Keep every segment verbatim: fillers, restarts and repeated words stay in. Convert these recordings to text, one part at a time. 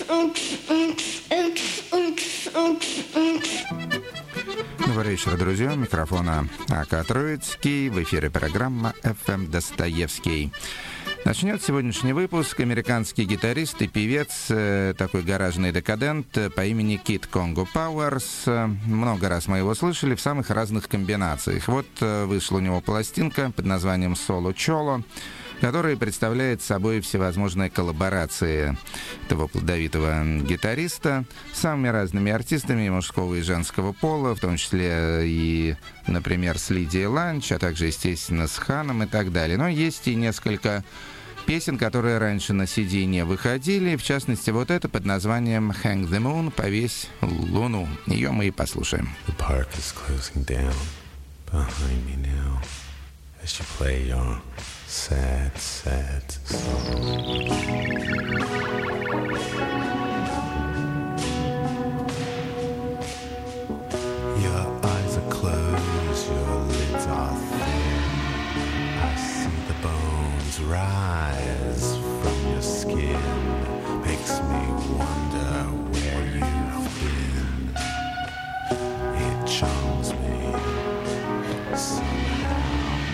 Добрый вечер, друзья. У микрофона Ака Троицкий. В эфире программа эф эм Достоевский. Начнет сегодняшний выпуск американский гитарист и певец, такой гаражный декадент по имени Кид Конго Пауэрс. Много раз мы его слышали в самых разных комбинациях. Вот вышла у него пластинка под названием «Соло Чоло», которая представляет собой всевозможные коллаборации этого плодовитого гитариста с самыми разными артистами мужского и женского пола, в том числе и, например, с Лидией Ланч, а также, естественно, с Ханом и так далее. Но есть и несколько песен, которые раньше на си ди не выходили, в частности, вот это под названием «Hang the Moon», «Повесь луну». Ее мы и послушаем. The park is closing down behind me now as you play your sad, sad song. Your eyes are closed, your lids are thin. I see the bones rise from your skin. Makes me wonder where you've been. It charms me somehow.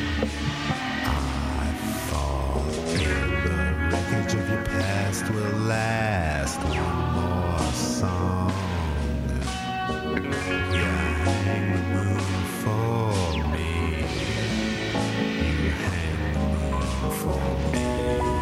I fall in the wreckage of your past will last one more song. You hang the moon for me. You hang the moon for me.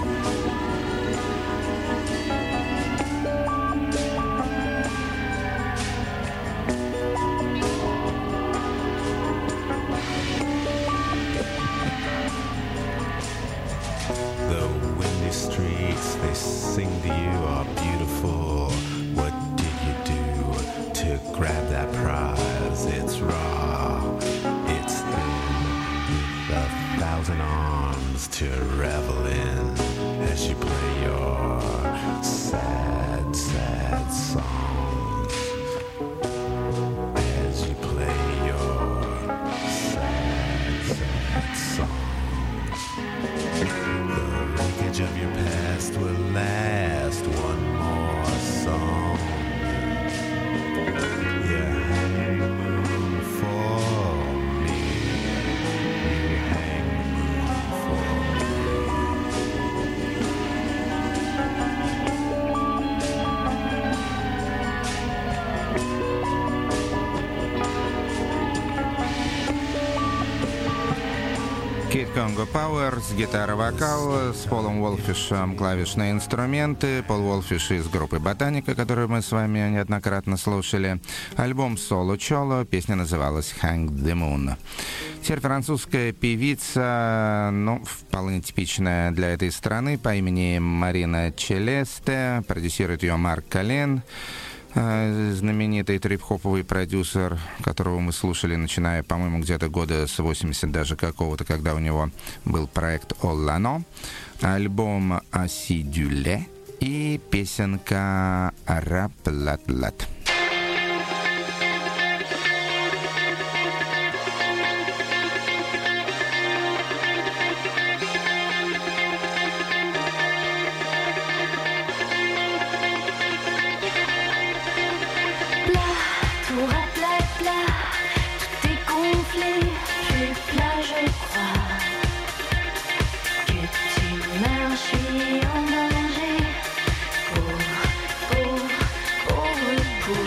The windy streets they sing to you are beautiful. What did you do to grab that prize? It's raw, it's thin, with a thousand arms to revel in as you play your sad, sad songs. As you play your sad, sad songs. The wreckage of your past will last one more song. You hang the moon for me. You hang the moon for me. Кид Конго Пауэрс, гитара-вокал, с Полом Уолфишем клавишные инструменты. Пол Уолфиш из группы «Ботаника», которую мы с вами неоднократно слушали. Альбом «Соло Чоло», песня называлась «Hang the Moon». Теперь французская певица, ну, вполне типичная для этой страны, по имени Марина Челесте, продюсирует ее Марк Колен. Знаменитый трип-хоповый продюсер, которого мы слушали, начиная, по-моему, где-то года с восьмидесятого даже какого-то, когда у него был проект «Оллано», альбом «Асидюле» и песенка «Раплат-лат». Pour, pour, pour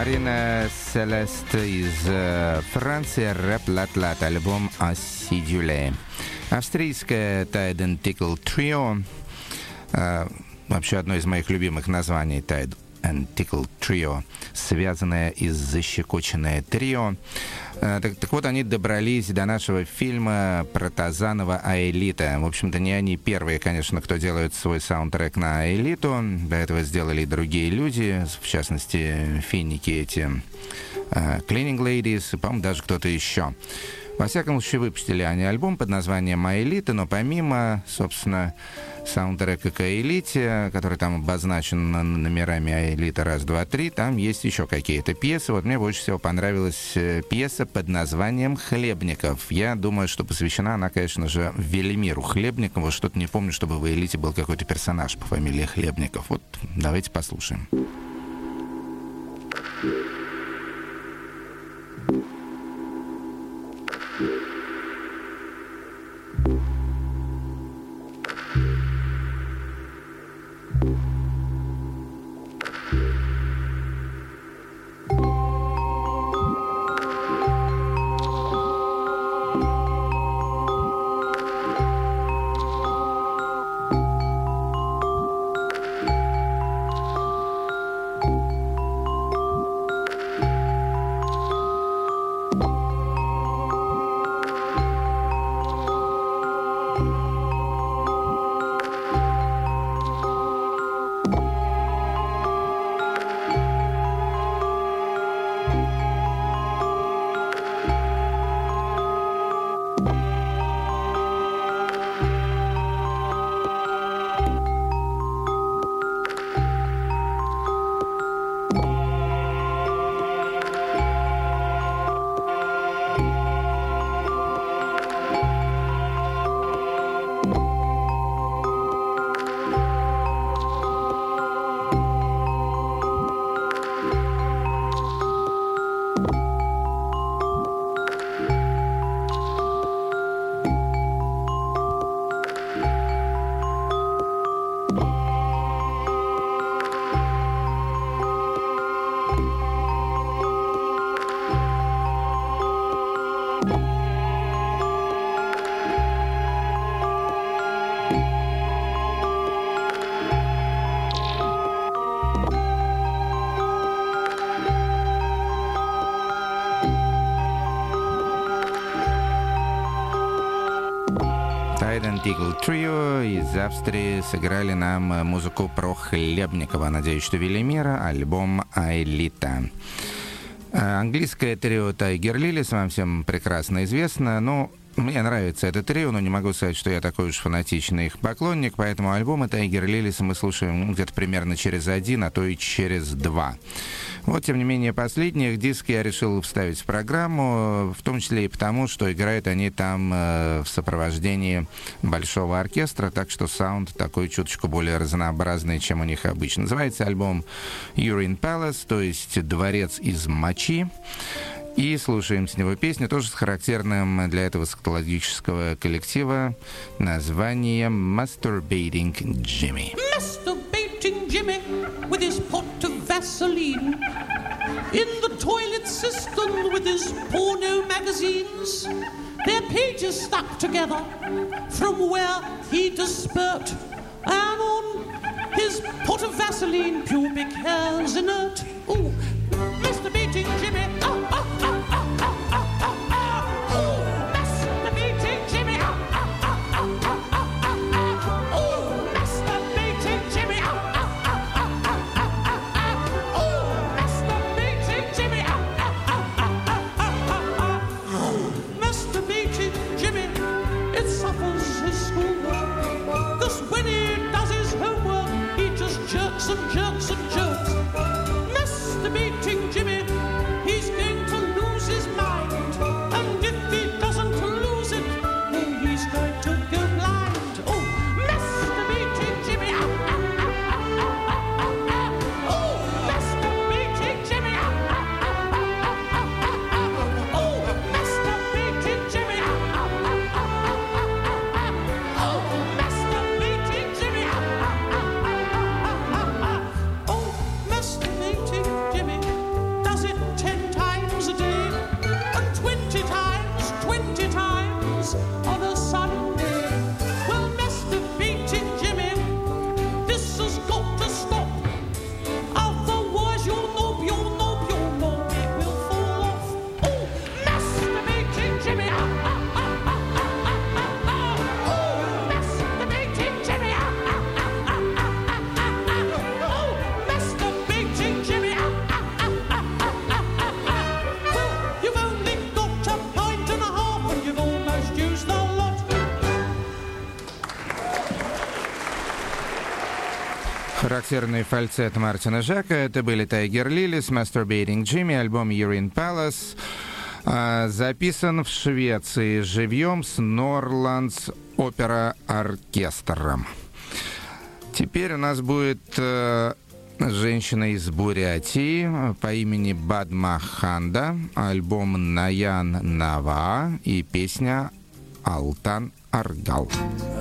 Марина Селест из э, Франции, рэп лат-лат, альбом «Acidulé». Австрийское Tide and Tickle Trio, э, вообще одно из моих любимых названий, Tide and Tickle Trio, связанное и защекоченное трио. Э, так, так вот, они добрались до нашего фильма про Тазанова «Аэлита». В общем-то, не они первые, конечно, кто делает свой саундтрек на «Аэлиту». До этого сделали и другие люди, в частности, финики эти, э, Cleaning Ladies, и, по-моему, даже кто-то еще. Во всяком случае, выпустили они альбом под названием «Аэлита», но помимо, собственно, саундтрека к «Аэлите», который там обозначен номерами «Аэлита» раз, два, три, там есть еще какие-то пьесы. Вот мне больше всего понравилась пьеса под названием «Хлебников». Я думаю, что посвящена она, конечно же, Велимиру Хлебникову. Что-то не помню, чтобы в «Аэлите» был какой-то персонаж по фамилии Хлебников. Вот давайте послушаем. Tide and Tickle Trio из Австрии сыграли нам музыку про Хлебникова. Надеюсь, что Велимира, альбом «Аэлита». Английское трио Tiger Lilies вам всем прекрасно известно, но мне нравится это трио, но не могу сказать, что я такой уж фанатичный их поклонник, поэтому альбомы Tiger Lilies мы слушаем где-то примерно через один, а то и через два. Вот, тем не менее, последний их диск я решил вставить в программу, в том числе и потому, что играют они там э, в сопровождении большого оркестра, так что саунд такой чуточку более разнообразный, чем у них обычно. Называется альбом Urine Palace, то есть «Дворец из мочи». И слушаем с него песню, тоже с характерным для этого скатологического коллектива названием «Masturbating Jimmy». Masturbating Jimmy with his pot of Vaseline, in the toilet cistern with his porno magazines, their pages stuck together from where he does spurt, and on his pot of Vaseline pubic hairs inert. Ooh, masturbating Jimmy, oh, oh, oh, oh, oh, oh, oh, oh. Ooh, masturbating Jimmy, oh, oh, oh, oh, oh, oh, oh, oh. Ooh, masturbating Jimmy, oh, oh, oh, oh, oh, oh, oh. Ooh, masturbating Jimmy, oh, oh, oh, oh, oh, oh, oh. Masturbating Jimmy, it suffers his schoolwork, 'cause when he does his homework, he just jerks and jerks and jerks. Masturbating Jimmy, he's going to lose his mind, and if he doesn't lose it, then he's going to go blind. Oh, masturbating Jimmy, ah, ah, ah, ah, ah, ah, ah. Oh, masturbating Jimmy, ah, ah, ah, ah, ah, ah, ah. Oh, masturbating Jimmy, ah, ah, ah, ah, ah, ah. Oh, masturbating Jimmy, ah, ah, ah, ah, ah, ah. Характерный фальцет Мартина Жака. Это были Tiger Lilies, Masturbating Jimmy, альбом Urine Palace. Записан в Швеции живьем с Норрlandс Опера Оркестром. Теперь у нас будет э, женщина из Бурятии по имени Бадма Ханда, альбом Наян Нава и песня Алтан Аргал.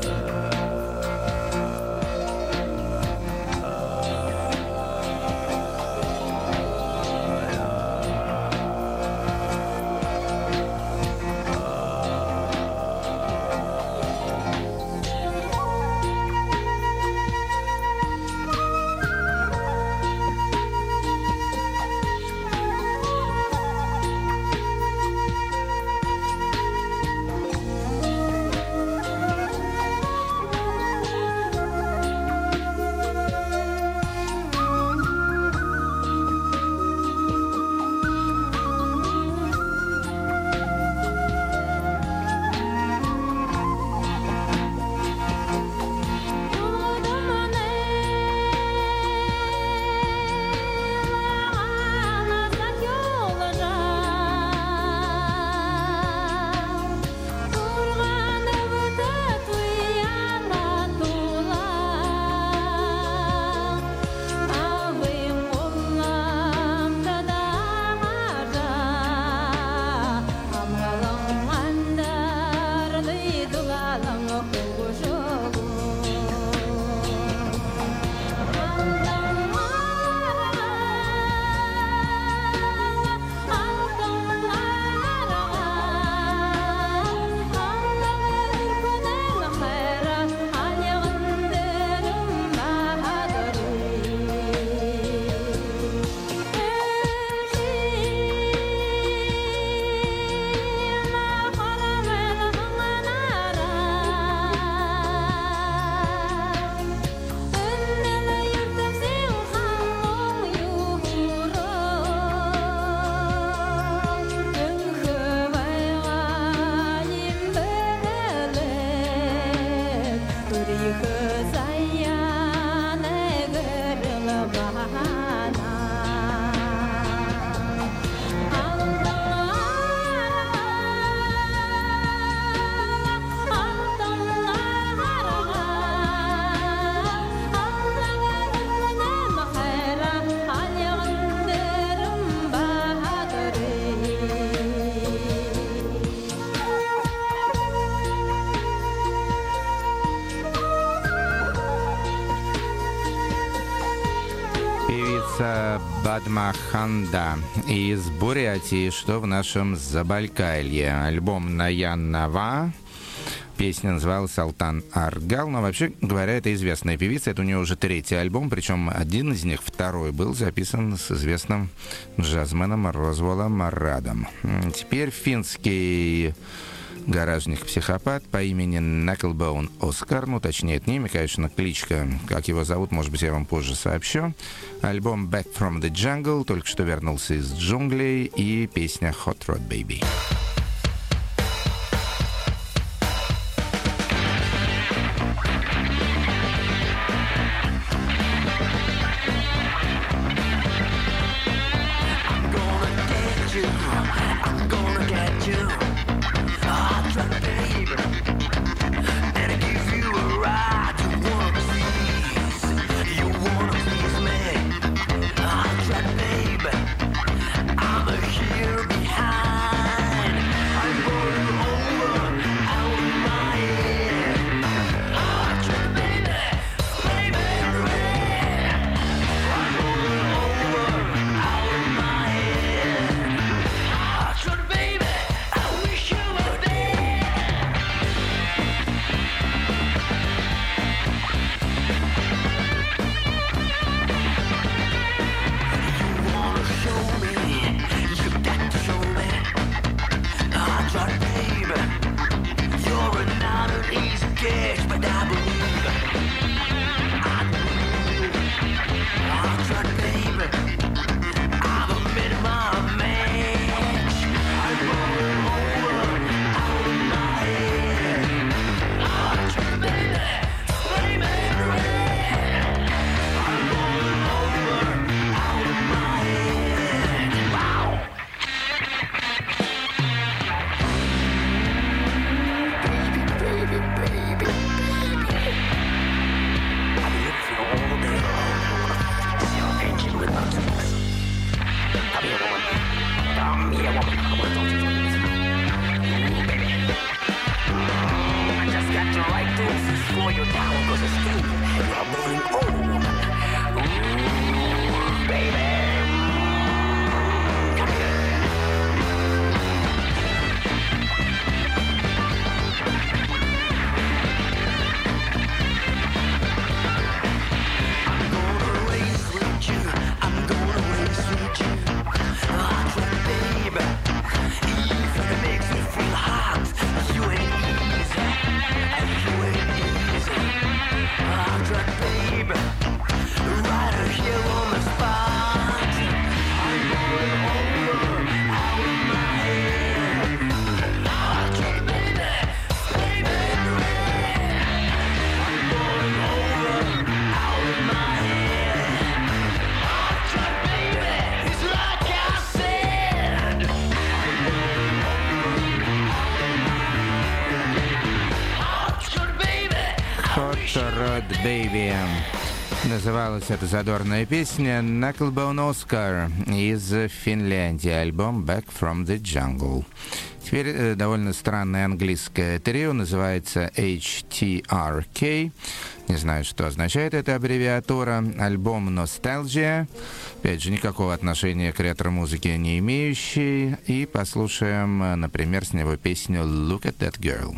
Бадма Ханда из Бурятии, что в нашем Забайкалье. Альбом Наян Нава. Песня называлась «Алтан Аргал». Но вообще говоря, это известная певица. Это у нее уже третий альбом. Причем один из них, второй, был записан с известным джазменом Розволом Радом. Теперь финский гаражник-психопат по имени Knucklebone Оскар, ну, точнее, это не имя, конечно, кличка, как его зовут, может быть, я вам позже сообщу. Альбом Back from the Jungle, только что вернулся из джунглей, и песня Hot Rod Baby. Good Baby. Называлась эта задорная песня Knucklebone Oscar из Финляндии, альбом Back from the Jungle. Теперь э, довольно странное английское трио, называется эйч ти ар кей. Не знаю, что означает эта аббревиатура. Альбом Nostalgia. Опять же, никакого отношения к ретро-музыке не имеющий. И послушаем, например, с него песню Look at That Girl.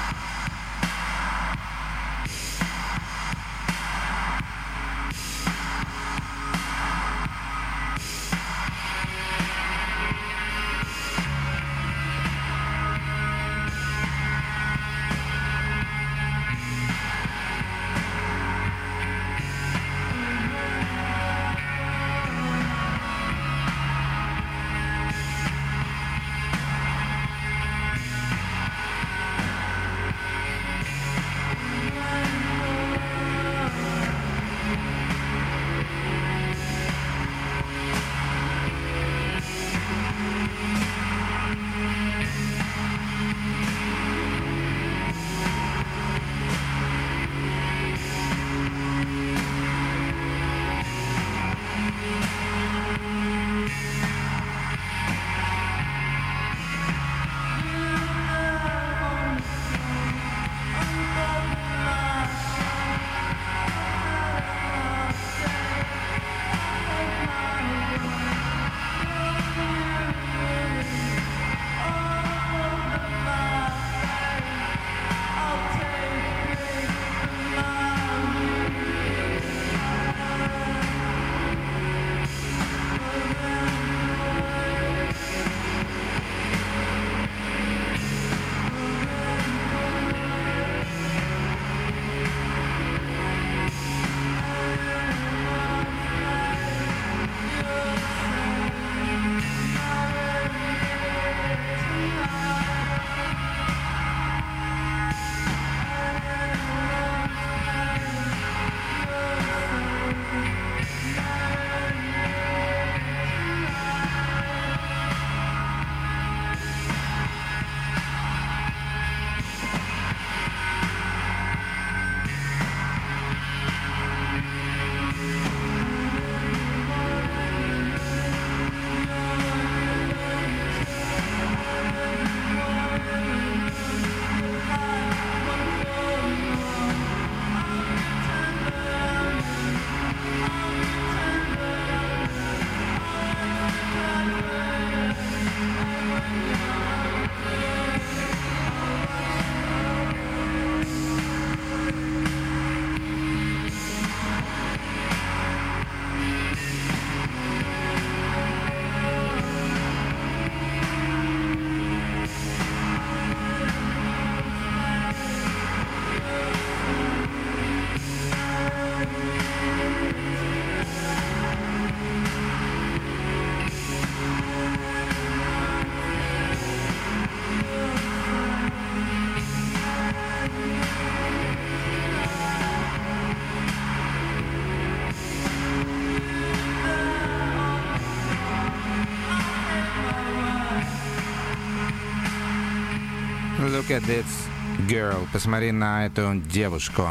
Look at this girl. Посмотри на эту девушку.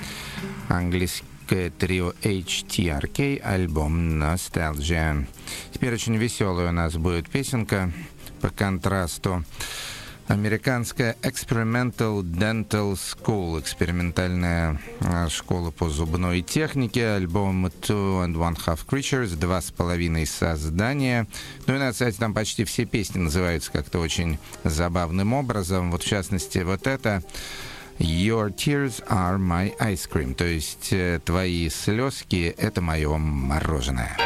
Английское трио эйч ти ар кей, альбом Nostalgia. Теперь очень веселая у нас будет песенка по контрасту. Американская Experimental Dental School, экспериментальная школа по зубной технике, альбом Two and One Half Creatures, два с половиной создания. Ну и на сайте там почти все песни называются как-то очень забавным образом. Вот в частности вот это Your Tears Are My Ice Cream, то есть твои слезки — это мое мороженое.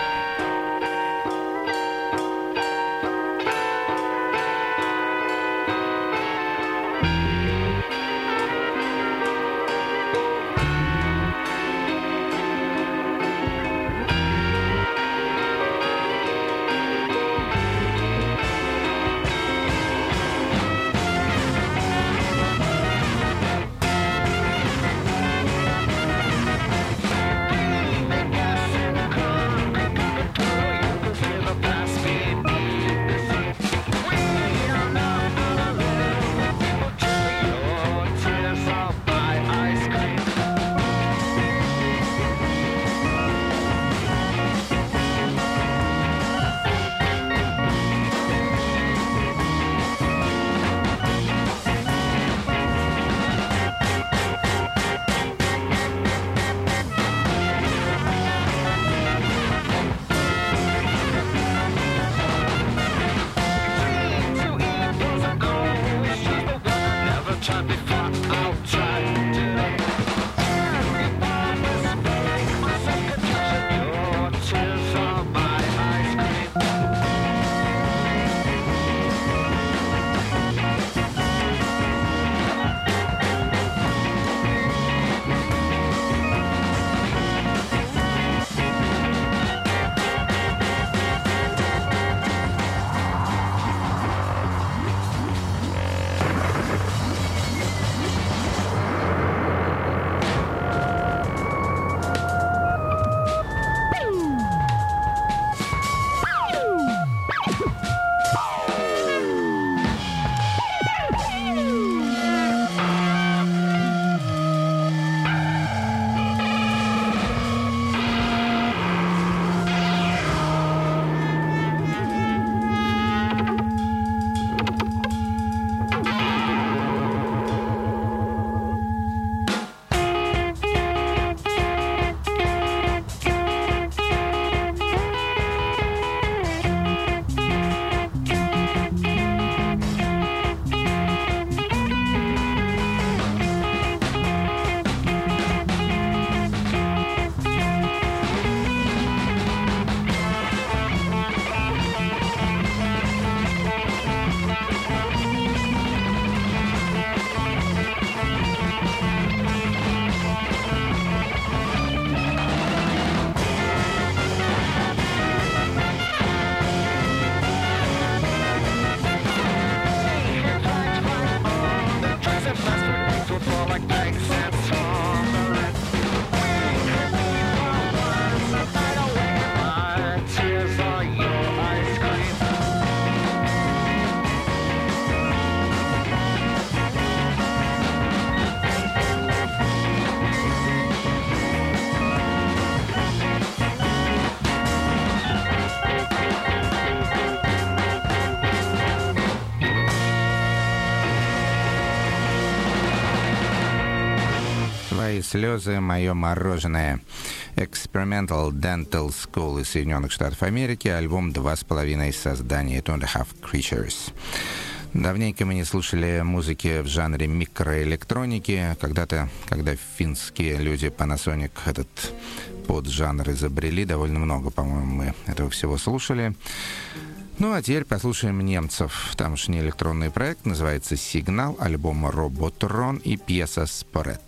«Мои слезы, мое мороженое». Experimental Dental School из Соединенных Штатов Америки, альбом «Два с половиной создания», Two and a Half Creatures. Давненько мы не слушали музыки в жанре микроэлектроники. Когда-то, когда финские люди Panasonic этот поджанр изобрели, довольно много, по-моему, мы этого всего слушали. Ну, а теперь послушаем немцев. Тамошний электронный проект называется «Сигнал», альбом «Роботрон» и пьеса «Спорет».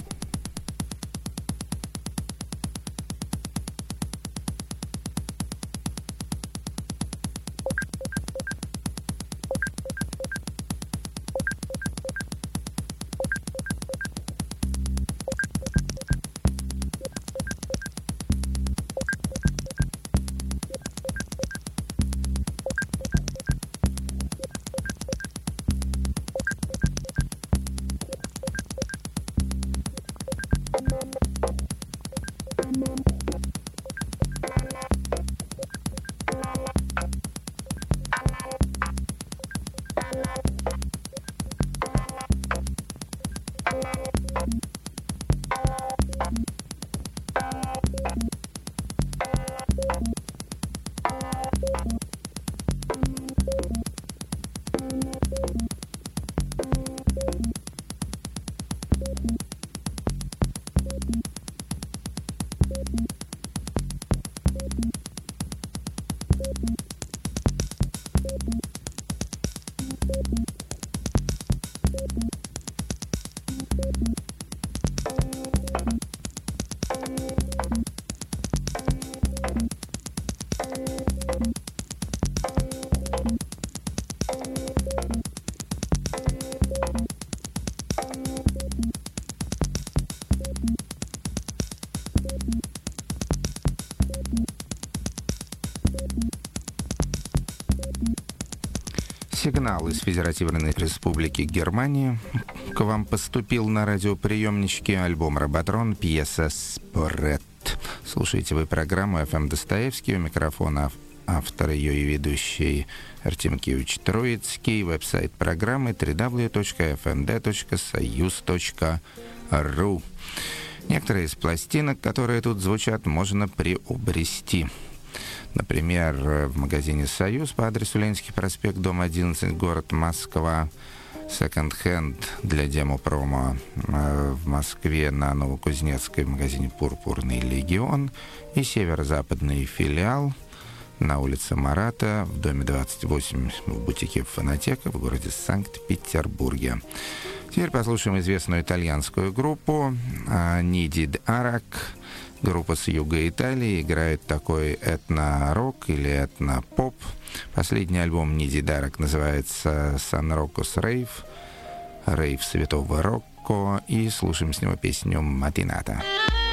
Сигнал из Федеративной Республики Германии к вам поступил на радиоприемничке альбом «Роботрон», пьеса «Спорет». Слушайте вы программу «эф эм Достоевский», у микрофона автор ее и ведущий Артем Киевич Троицкий, веб-сайт программы дабл ю дабл ю дабл ю точка эф эм дэ точка союз точка ру. Некоторые из пластинок, которые тут звучат, можно приобрести. Например, в магазине «Союз» по адресу Ленинский проспект, дом одиннадцать, город Москва. Секонд-хенд для демо-промо в Москве на Новокузнецкой в магазине «Пурпурный легион». И северо-западный филиал на улице Марата в доме двадцать восемь в бутике «Фонотека» в городе Санкт-Петербурге. Теперь послушаем известную итальянскую группу «Needed Arak». Группа с юга Италии играет такой этно-рок или этно-поп. Последний альбом Needed Arak называется «Сан Роккос Рейв», «Рейв Святого Рокко», и слушаем с него песню «Матината».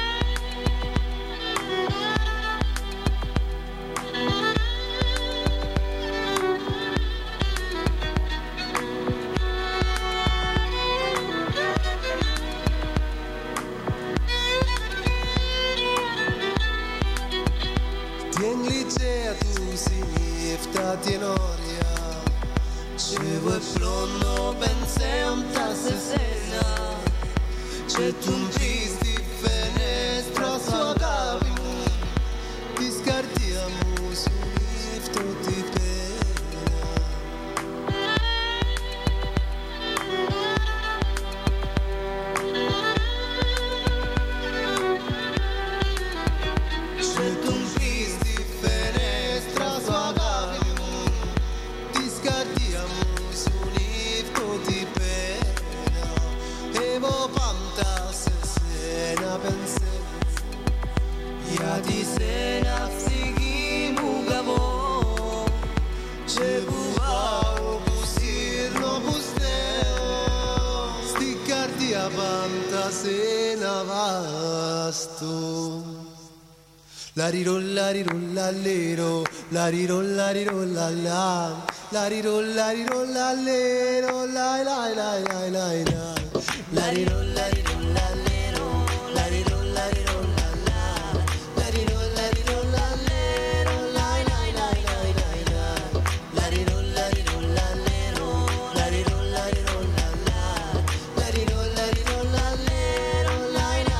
La ri ro la ri ro la le ro, la ri ro la ri ro la la, la ri ro la ri ro la le ro, la la la la la la, la ri ro la ri ro la le ro, la ri ro la ri ro la la, la ri ro la ri ro la le ro, la la la la la la, la ri ro la ri ro la le ro, la ri ro la ri ro la la, la ri ro la ri ro la le ro, la la.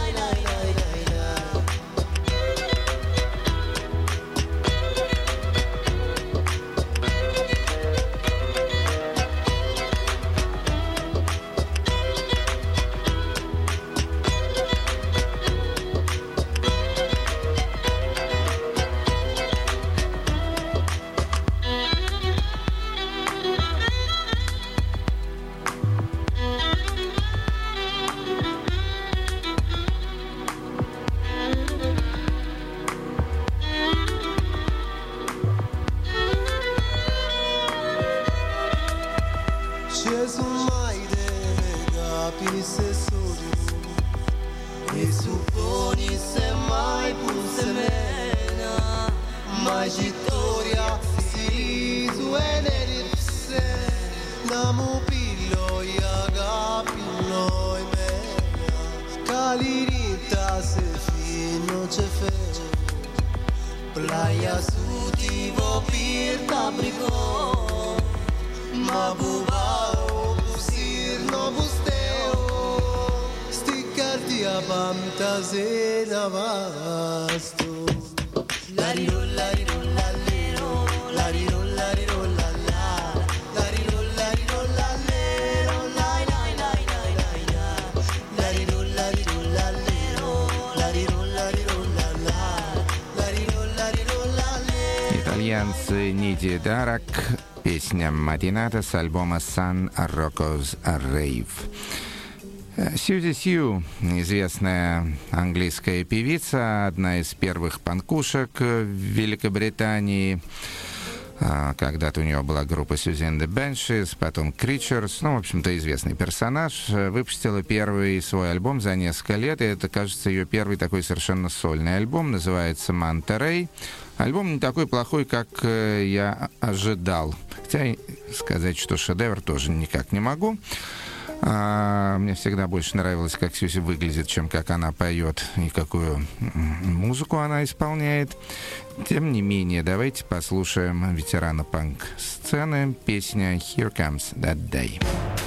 Vittoria si suene se namu pillo yaga pillo me Calinita se fino ce fe Playa su divo pirta brigo Ma bubao busir no busteo Sticcarti a pamta se navasto Lariro, lariro, lalero, lariro, lariro, lala, lariro, lariro, lalero, lai, lai, lai, lai, lai, la, lariro, lariro, lalero, lariro, lariro, lala, lariro, lariro, lalero. Итальянцы Ниди Дарак, песня «Матината» с альбома «Sun Rocco's Rave». Сьюзи Сью, известная английская певица, одна из первых панкушек в Великобритании. Когда-то у нее была группа Susie and the Banshees, потом Creatures, ну, в общем-то, известный персонаж. Выпустила первый свой альбом за несколько лет, и это, кажется, ее первый такой совершенно сольный альбом, называется «Manta Ray». Альбом не такой плохой, как я ожидал. Хотя сказать, что шедевр, тоже никак не могу. А, мне всегда больше нравилось, как Сьюзи выглядит, чем как она поет и какую музыку она исполняет. Тем не менее, давайте послушаем ветерана панк-сцены, песня «Here Comes That Day».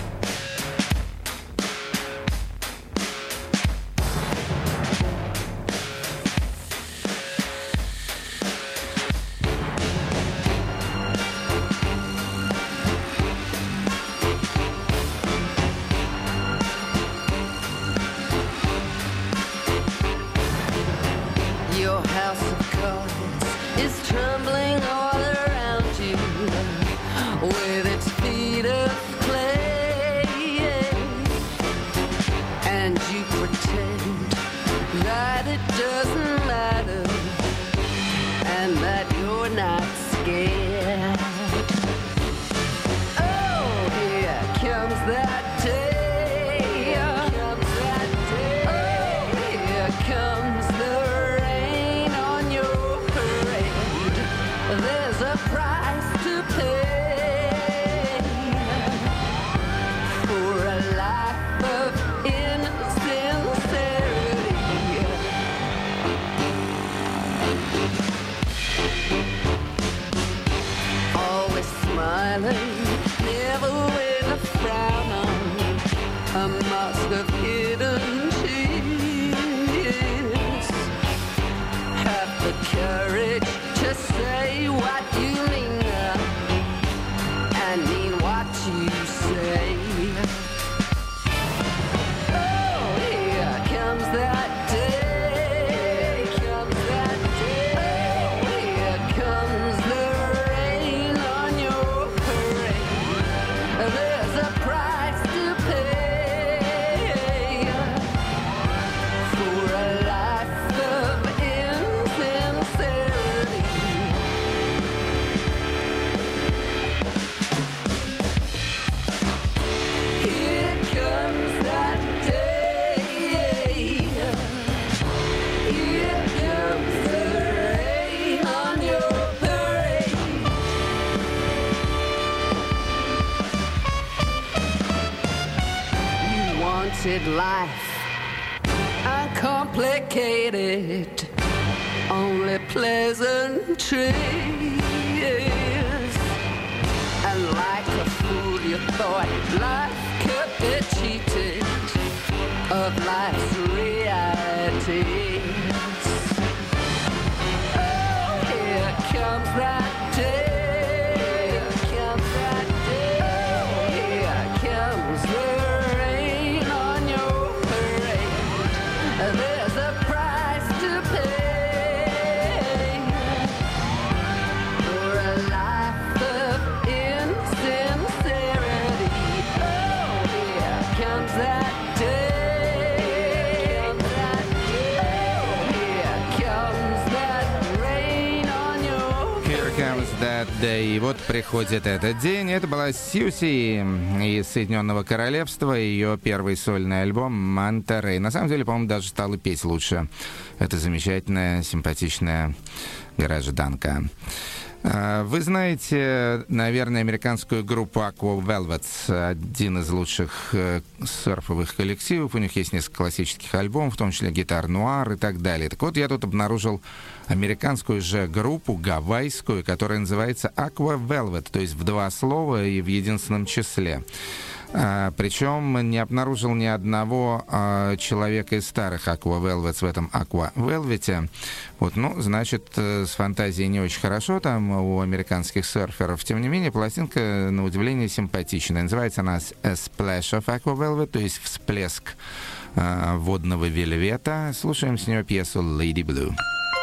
Life uncomplicated, only pleasantries, and like a fool you thought life could be cheated of life's realities. Oh, here comes that day. That Day. И вот приходит этот день. Это была Сьюси из Соединенного Королевства. Ее первый сольный альбом «Манта-Рей». На самом деле, по-моему, даже стала петь лучше. Это замечательная, симпатичная гражданка. Вы знаете, наверное, американскую группу Aqua Velvet, один из лучших серфовых коллективов. У них есть несколько классических альбомов, в том числе «Гитар Нуар» и так далее. Так вот, я тут обнаружил американскую же группу, гавайскую, которая называется Aqua Velvet, то есть в два слова и в единственном числе. А, причем не обнаружил ни одного а, человека из старых Aqua Velvet в этом Aqua Velvet. Вот, ну, значит, с фантазией не очень хорошо там у американских серферов. Тем не менее, пластинка, на удивление, симпатичная. Называется она A Splash of Aqua Velvet, то есть всплеск а, водного вельвета. Слушаем с нее пьесу Lady Blue.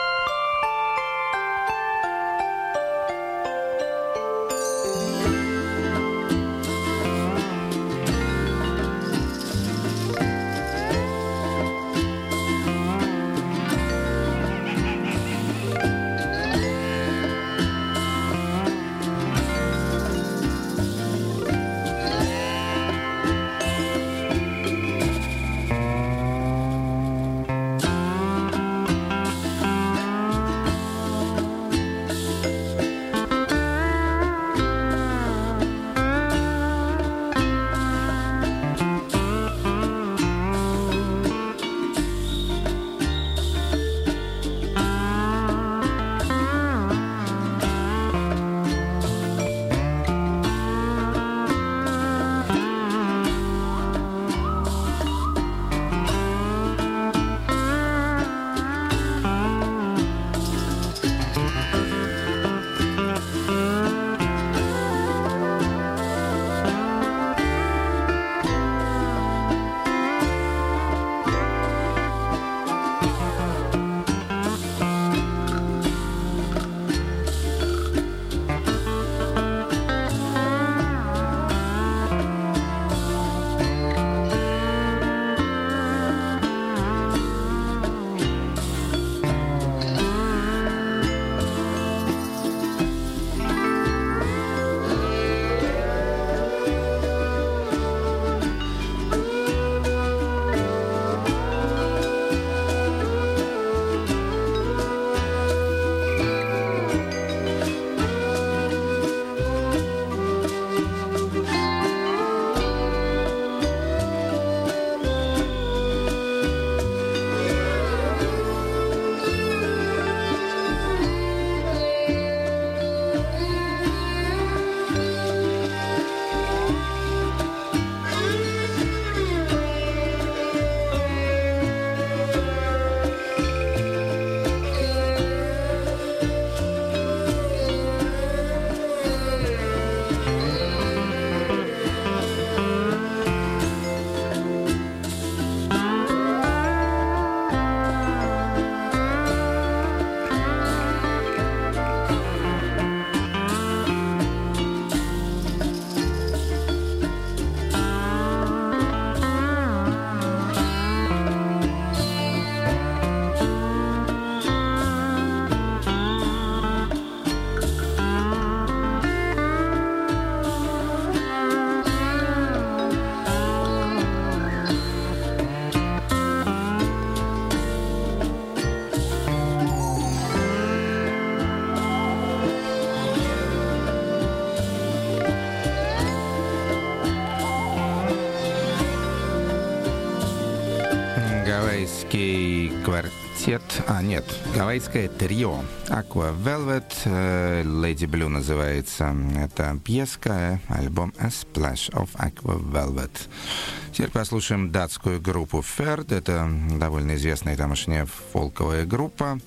Гавайский квартет, а нет, гавайское трио Aqua Velvet, э, Lady Blue называется. Это пьеска, альбом A Splash of Aqua Velvet. Теперь послушаем датскую группу Ferd. Это довольно известная тамошняя фолковая группа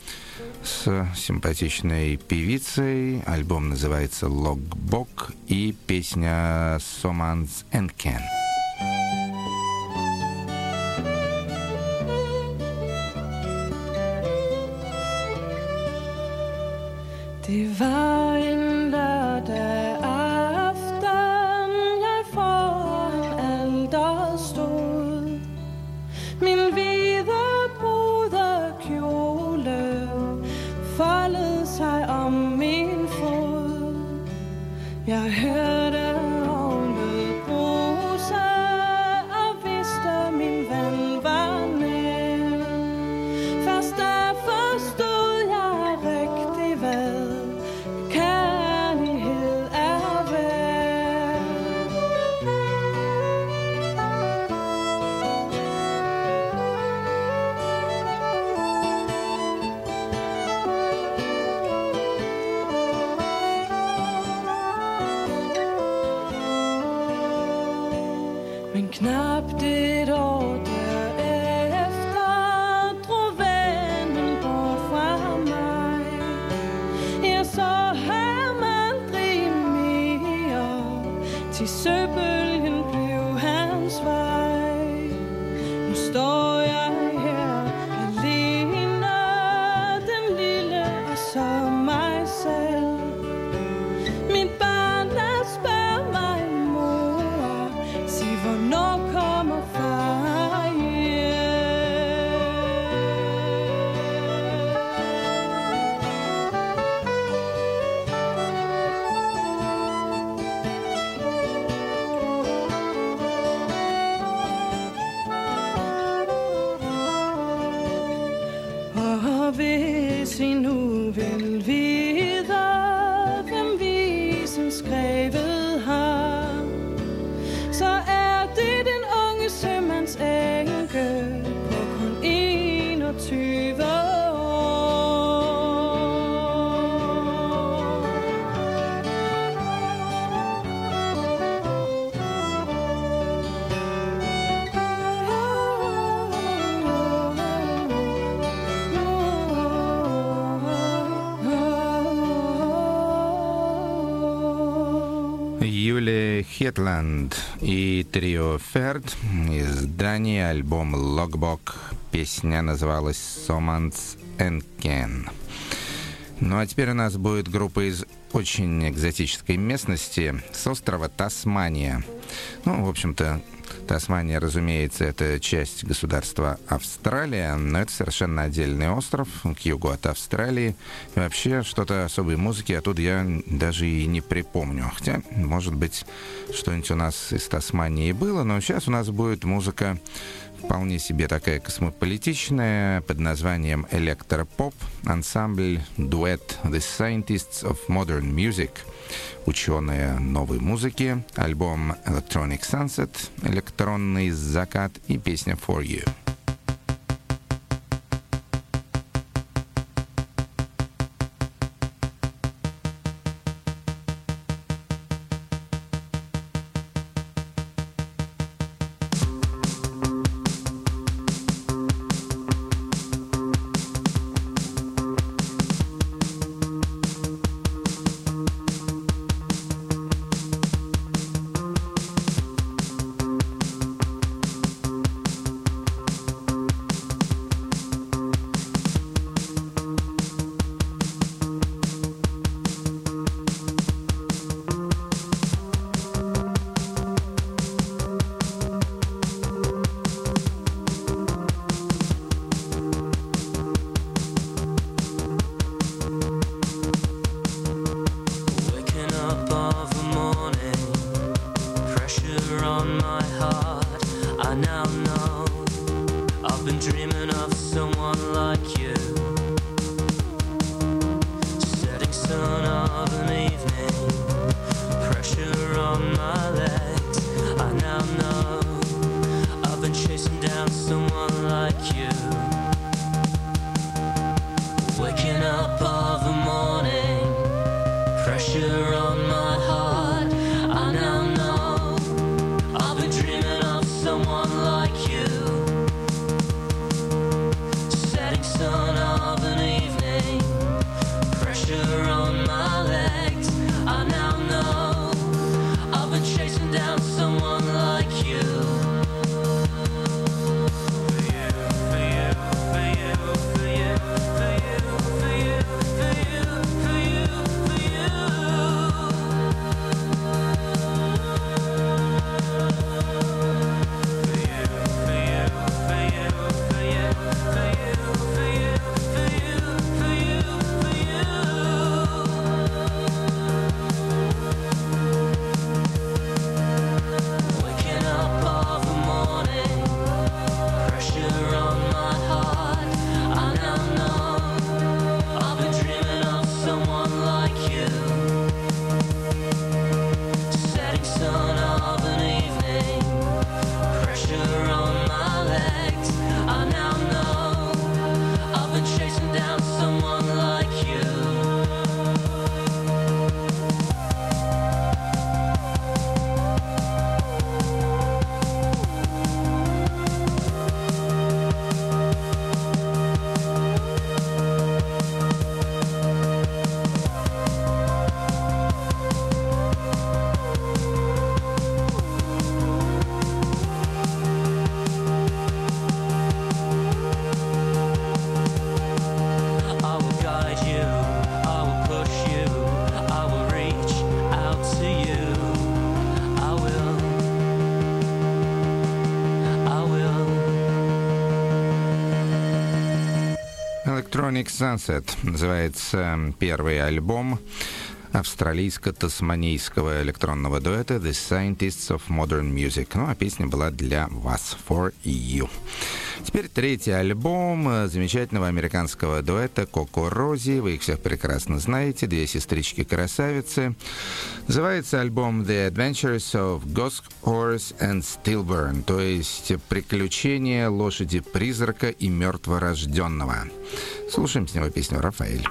с симпатичной певицей. Альбом называется Logbook и песня Somans Enken. Det var en lørdag aften, jeg foran alter stod. Min hvide brudekjole foldede sig om min fod. Jeg hørte ovnet bruse og vidste min ven var nær. Først der forstod jeg rigtig hvad kærlighed er værd. Men knap et år derefter drog vennen bort fra mig. Jeg så ham aldrig mere, til søbølgen blev hans vej. Nu står jeg her alene, den lille og så mig selv. Mit barn, der spørger mig, mor, sig hvornår kommer far hjem? Og hvis vi nu vil vide, hvem visen skrevet har, så er det den unge sømands enke på kun enogtyve år. Юлия Хетланд и трио Ферд из Дании, альбом «Logbook». Песня называлась «Somans Enken». Ну а теперь у нас будет группа из очень экзотической местности, с острова Тасмания. Ну, в общем-то, Тасмания, разумеется, это часть государства Австралия, но это совершенно отдельный остров к югу от Австралии. И вообще, что-то особой музыки оттуда я даже и не припомню. Хотя, может быть, что-нибудь у нас из Тасмании было, но сейчас у нас будет музыка вполне себе такая космополитичная, под названием электропоп, ансамбль дуэт The Scientists of Modern Music, ученые новой музыки, альбом Electronic Sunset, электронный закат и песня For You. For you, for you, for you, for you. Cosmic Sunset называется первый альбом австралийско-тасманийского электронного дуэта The Scientists of Modern Music. Ну, а песня была для вас, For You. Теперь третий альбом замечательного американского дуэта Коко Рози. Вы их всех прекрасно знаете, две сестрички-красавицы. Называется альбом The Adventures of Ghost Horse and Stillborn, то есть «Приключения лошади-призрака и мертворожденного». Слушаем с него песню «Рафаэль».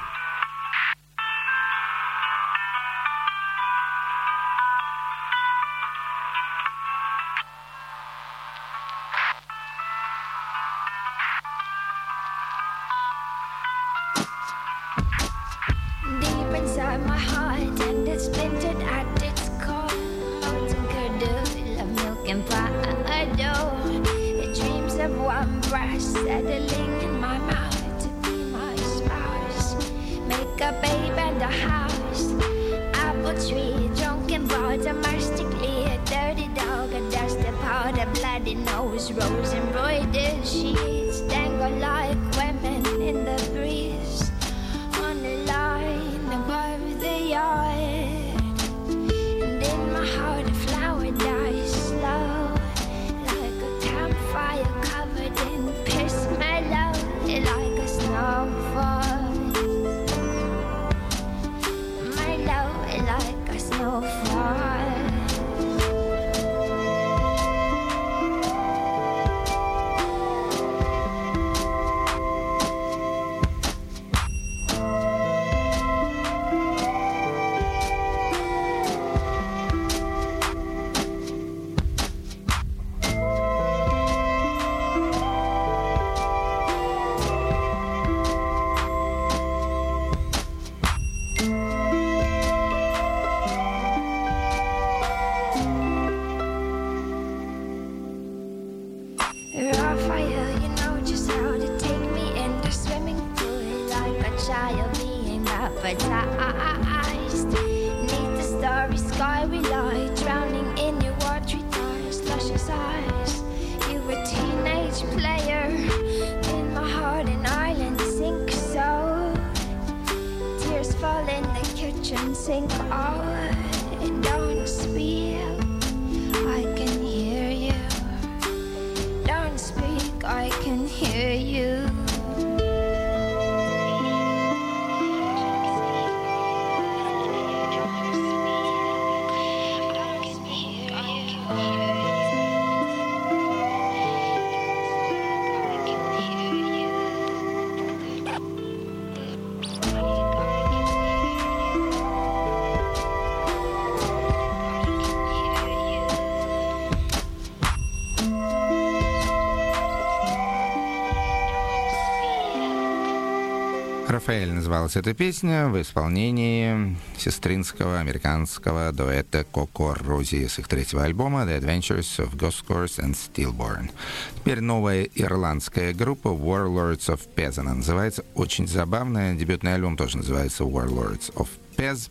«Рафаэль» называлась эта песня в исполнении сестринского американского дуэта Коко Рози с их третьего альбома The Adventures of Ghost Horse and Stillborn. Теперь новая ирландская группа Warlords of Pez. Она называется, очень забавная. Дебютный альбом тоже называется Warlords of Pez.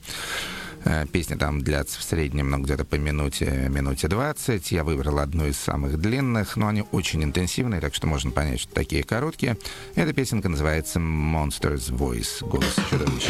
Песни там длятся в среднем, ну, где-то по минуте, минуте двадцать. Я выбрал одну из самых длинных, но они очень интенсивные, так что можно понять, что такие короткие. Эта песенка называется Monster's Voice, голос чудовища.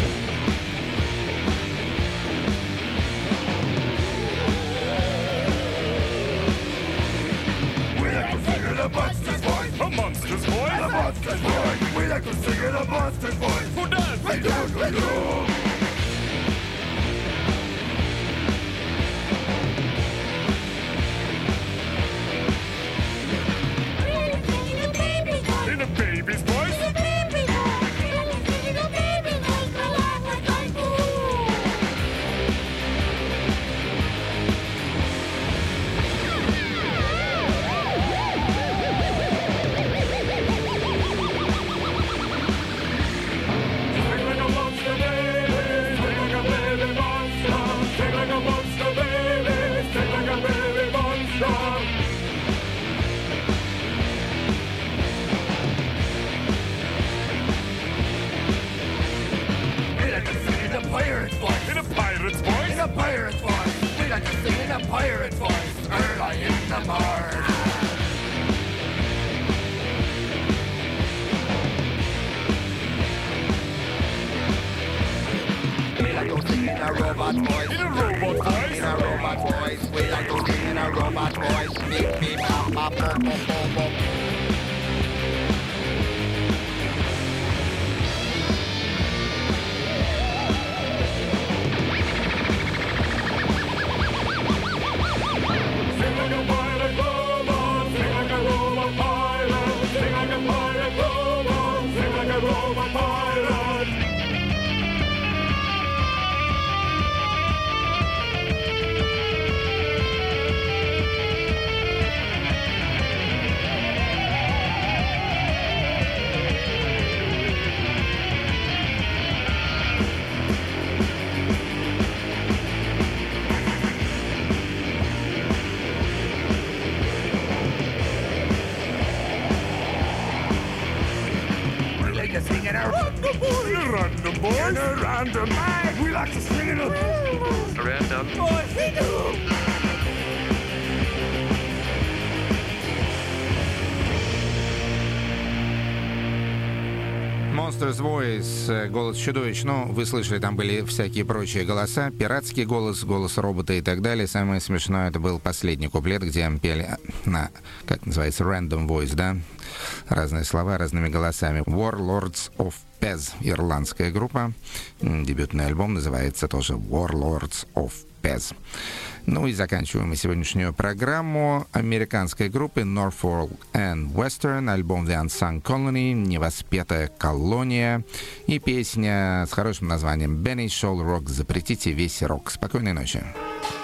We like to sing in a robot voice. In a robot voice. In a robot voice. We like to sing in a robot voice. Beep beep bop bop bop bop bop bop. Random boys. A random bag. We like to sing it. Random boys. We do. Monsters Voice, голос чудовищ. Ну, вы слышали, там были всякие прочие голоса. Пиратский голос, голос робота и так далее. Самое смешное, это был последний куплет, где пели на, как называется, random voice, да? Разные слова, разными голосами. Warlords of Pez, ирландская группа. Дебютный альбом называется тоже Warlords of Pez. Ну и заканчиваем мы сегодняшнюю программу американской группы Norfolk and Western, альбом The Unsung Colony, невоспетая колония, и песня с хорошим названием Benny Shoal Rock, запретите весь рок. Спокойной ночи.